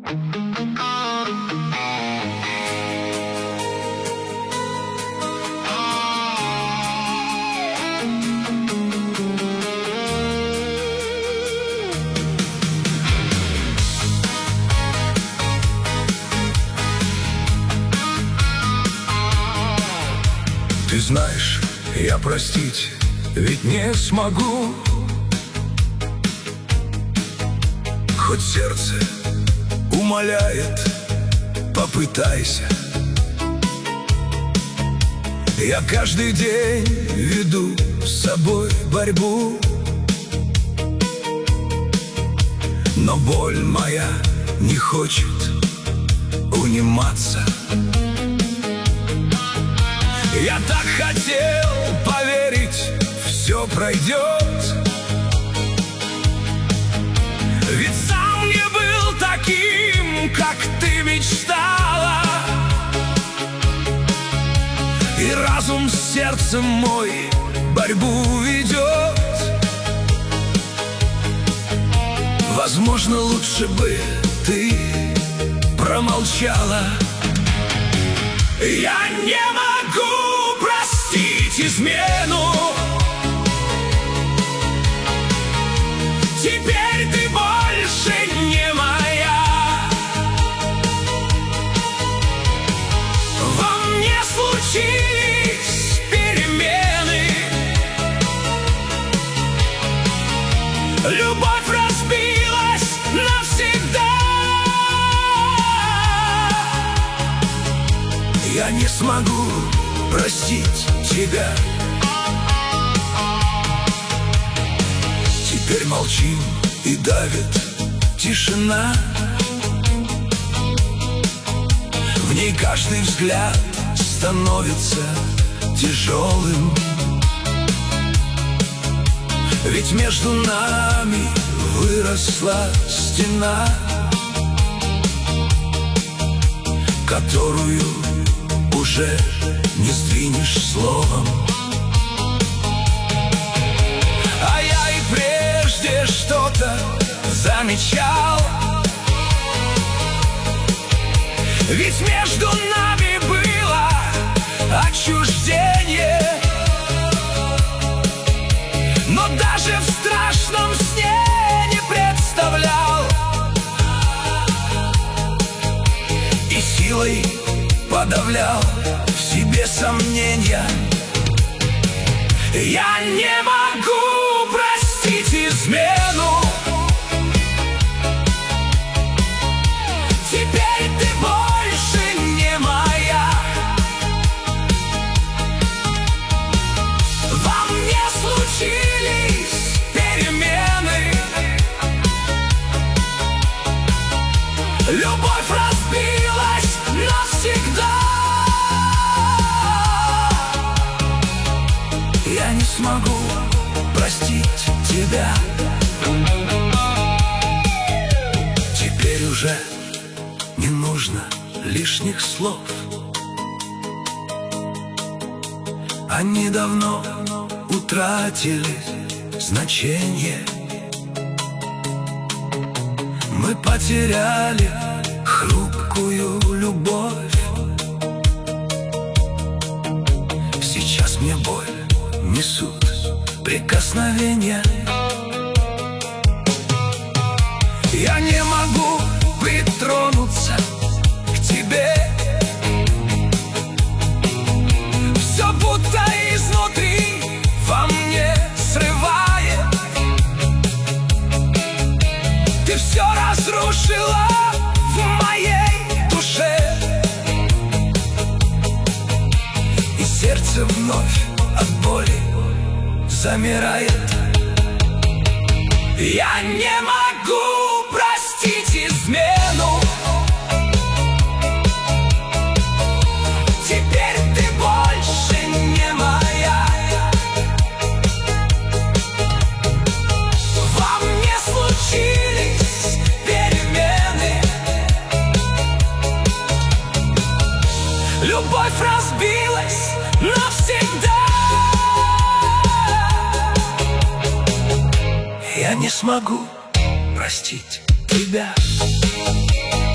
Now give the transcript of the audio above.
Ты знаешь, я простить ведь не смогу, хоть сердце умоляет, попытайся. Я каждый день веду с собой борьбу, но боль моя не хочет униматься. Я так хотел поверить, все пройдет, ведь сам не был таким, как ты мечтала. И разум с сердцем мой борьбу ведет. Возможно, лучше бы ты промолчала. Я не могу простить измену. Теперь ты больше не моя. Во мне случились перемены. Любовь разбилась навсегда. Я не смогу простить тебя. Теперь молчим и давит тишина. В ней каждый взгляд становится тяжелым, ведь между нами выросла стена, которую уже не сдвинешь словом. А я и прежде что-то замечал, ведь между нами было отчуждение. Но даже в страшном сне не представлял, и силой подавлял в себе сомнения. Я не могу простить измену. Теперь ты больше не моя. Во мне случились перемены. Любовь разбилась навсегда. Я не смогу простить тебя. Теперь уже не нужно лишних слов. Они давно утратили значение. Мы потеряли хрупкую любовь. Сейчас мне боль несут прикосновения. Я не могу притронуться к тебе. Все будто изнутри во мне срывает. Ты все разрушила в моей душе, и сердце вновь от боли замирает. Я не могу простить измену. Теперь ты больше не моя. Во мне случились перемены. Любовь разбилась навсегда. Я не смогу простить тебя.